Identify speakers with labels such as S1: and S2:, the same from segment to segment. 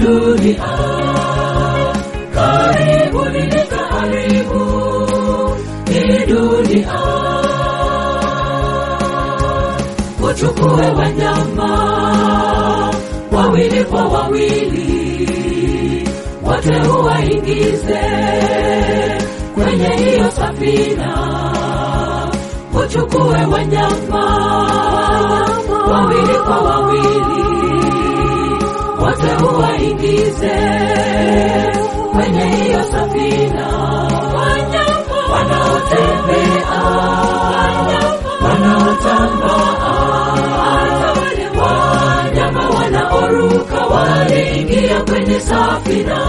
S1: dunia, karibu nikaharibu hii dunia. Uchukue wanyama wawili kwa wawili, wote uwaingize kwenye hiyo safina. Uchukue wanyama wawili kwa wawili, wote uwaingize kwenye hiyo safina. Wanaotembea, wanaotambaa, wanyama wanaoruka waliingia kwenye safina.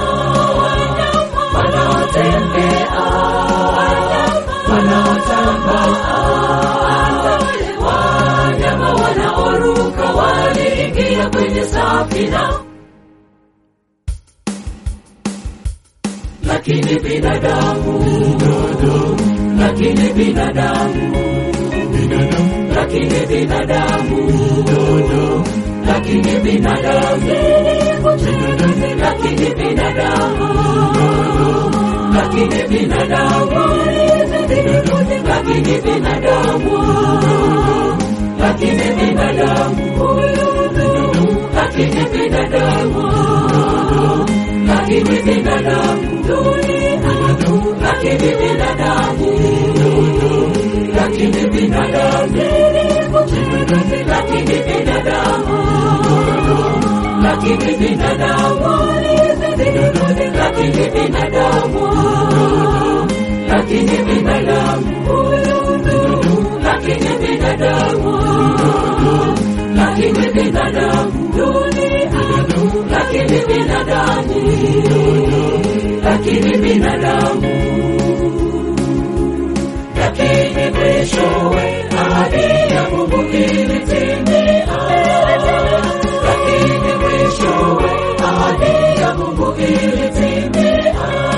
S1: Wanaotembea, wanaotambaa, wanyama wanaoruka waliingia kwenye safina. Lakini binadamu, lakini binadamu, lakini binadamu, lakini binadamu, lakini binadamu, lakini binadamu, lakini binadamu, lakini binadamu, lakini binadamu, lakini binadamu, lakini binadamu, lakini binadamu, lakini binadamu, lakini binadamu, lakini binadamu, lakini binadamu, lakini binadamu, lakini binadamu, lakini binadamu, lakini binadamu. Lakini mwishowe ahadi ya Mungu ilitimia. Lakini mwishowe ahadi ya Mungu ilitimia.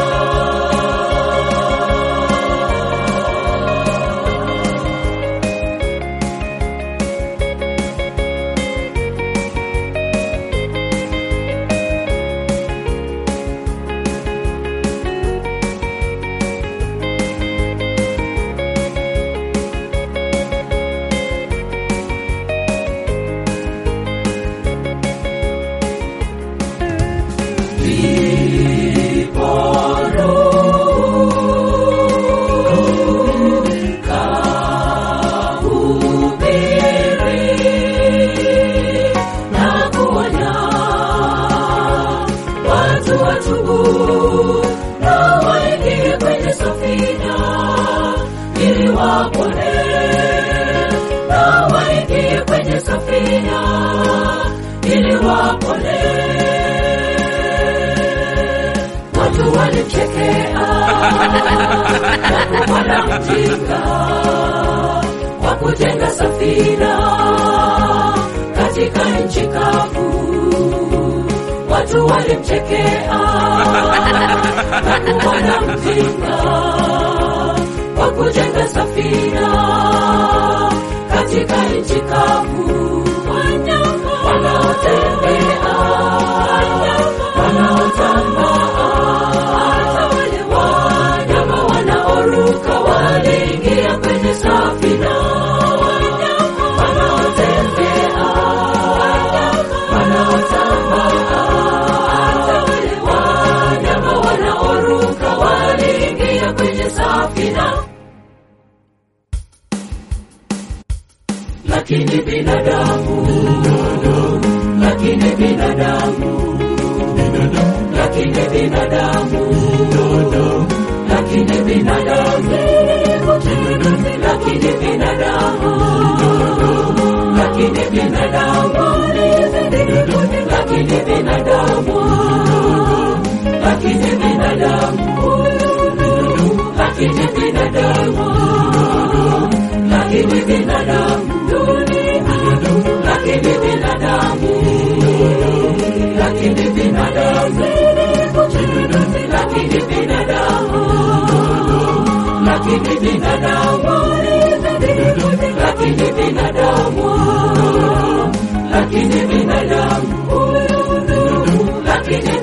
S1: Watu walimchekea na wanamjinga kwa kujenga safina katika nchi kavu. Watu walimchekea na wanamjinga kwa kujenga safina katika nchi kavu. Wanaotembea, wanaotambaa, wanyama wanaoruka waliingia kwenye safina. Wanaotembea, wanaotambaa, wanyama wanaoruka waliingia kwenye safina. Lakini binadamu, lakini binadamu, lakini binadamu, lakini binadamu, lakini binadamu, lakini binadamu, lakini binadamu, lakini binadamu, lakini binadamu, lakini binadamu, lakini binadamu, lakini binadamu, lakini binadamu, lakini binadamu, lakini binadamu, lakini binadamu, lakini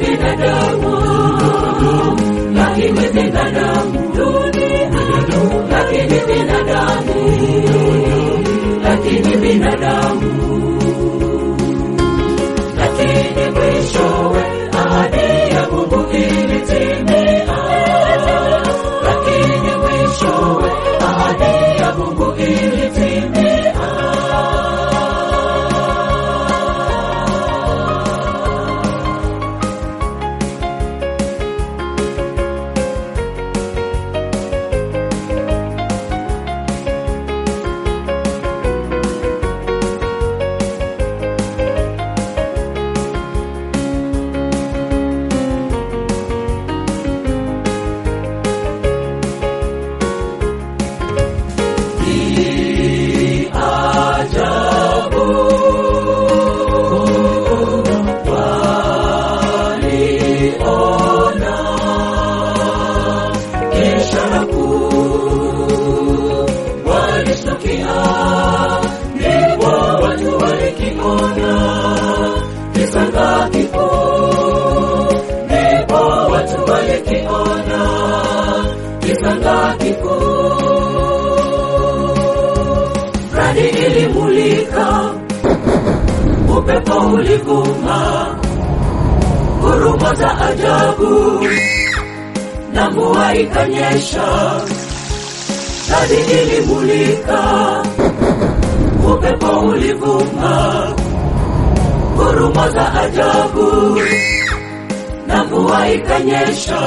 S1: upepo ulivuma, ngurumo za ajabu, na mvua ikanyesha, radi ilimulika. Upepo ulivuma, ngurumo za ajabu, na mvua ikanyesha.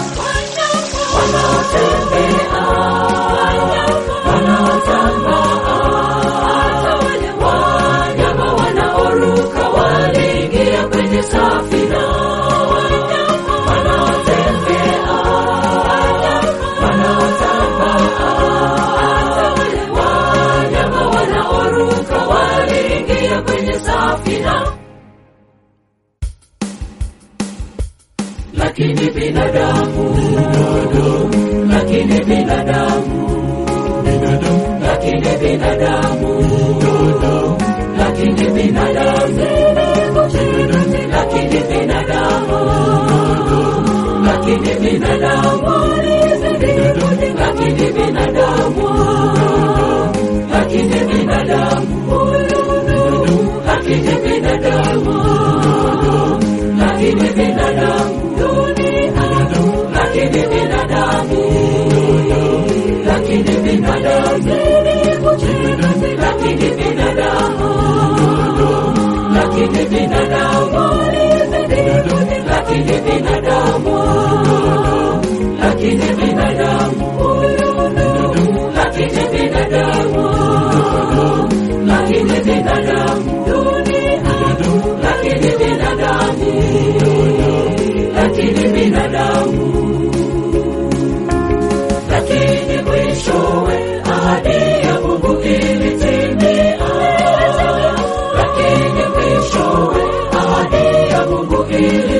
S1: Wanaotembea, wanaotambaa, wanyama wanaoruka waliingia kwenye safina. Wanaotembea, wanaotambaa, wanyama wanaoruka waliingia kwenye safina. Lakini binadamu, lakini binadamu, lakini binadamu, lakini binadamu, lakini binadamu, lakini binadamu, lakini binadamu, lakini binadamu, lakini binadamu, lakini binadamu, lakini binadamu, lakini binadamu, lakini binadamu, lakini binadamu, lakini binadamu, lakini binadamu, lakini binadamu, lakini binadamu, lakini binadamu, lakini binadamu. Lakini mwishowe ahadi ya Mungu ilitimia. Lakini mwishowe ahadi ya Mungu ilitimia.